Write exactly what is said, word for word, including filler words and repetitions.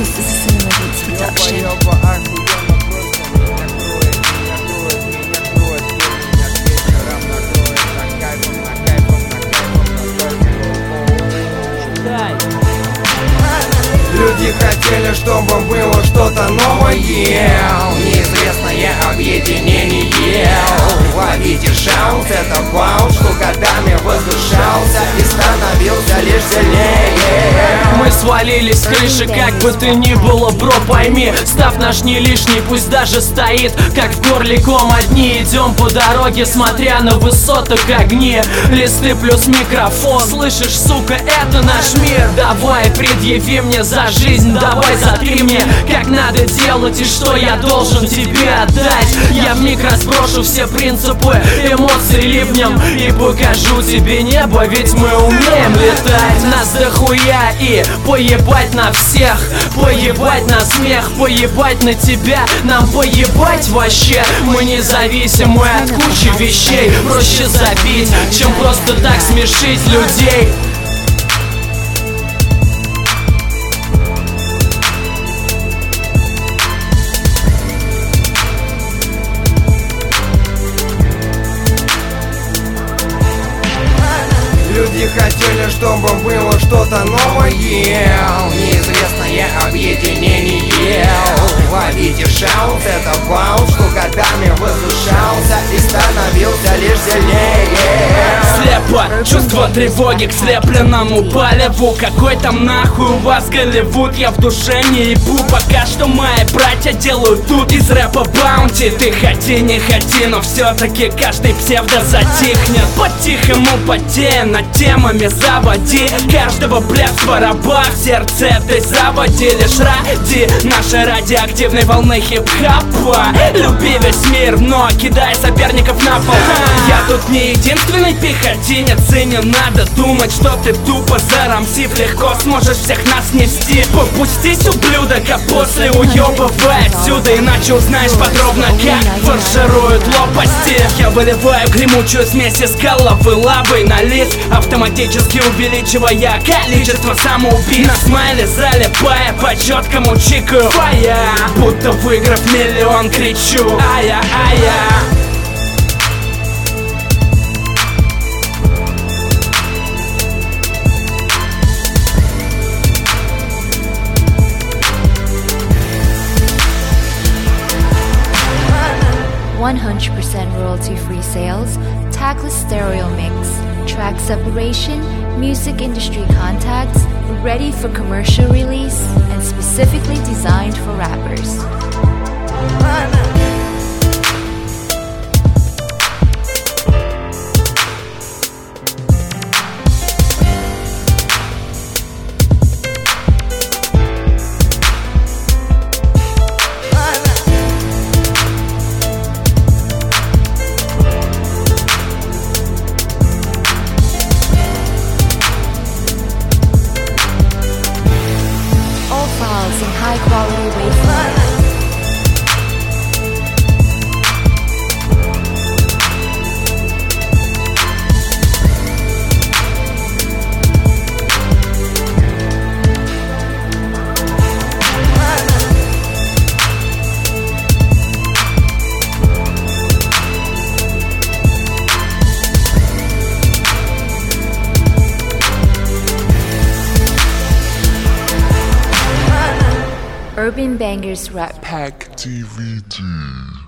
This is a Cinema Beats production. Люди хотели, чтобы было что-то новое, неизвестное объединение. Ловите шанс, это баунс, что годами возвышался и становился лишь сильнее. Мы свалились с крыши, как бы ты ни было, бро, пойми. Став наш не лишний, пусть даже стоит, как в горле ком. Одни идем по дороге, смотря на высотах огни. Листы плюс микрофон, слышишь, сука, это наш мир. Давай, предъяви мне за жизнь, давай затри мне, как надо делать и что я должен тебе отдать. Я вмиг разброшу все принципы, эмоций ливнем и покажу тебе небо, ведь мы умеем летать. Нас дохуя и поебать на всех, поебать на смех, поебать на тебя, нам поебать вообще. Мы независимы от кучи вещей, проще забить, чем просто так смешить людей. Люди хотели, чтобы было что-то новое, неизвестное объединение. Ловите шанс, это баунс, что годами возвышался и становился лишь сильнее. Слепо, чувство тревоги к слепленному палеву. Какой там нахуй у вас Голливуд? Я в душе не ебу, пока что мои братья делают тут из рэпа баунти. Ты хоти, не хоти, но все-таки каждый псевдо затихнет. По-тихому потея над темами заводи каждого, блядь, в барабах. Сердце этой заводи лишь ради нашей радиоактивной волны хип-хапа. Люби весь мир, но кидай соперников на пол. Я тут не единственный пехотинец, и не надо думать, что ты тупо зарамсив легко сможешь всех нас нести. Попустись, ублюдок, а после уебывай отсюда, иначе узнаешь подробно, как фаршируют лопасти. Я выливаю гремучую смесь из головы лавой на лист, автоматически увеличивая количество самоубийств. На смайле залипая, по четкому чикаю фая, будто выиграв миллион кричу ая-ая. one hundred percent royalty-free sales, tackless stereo mix, track separation, music industry contacts, ready for commercial release, and specifically designed for rappers. Files in high quality waveformat. Urban Bangers Rap Pack D V D.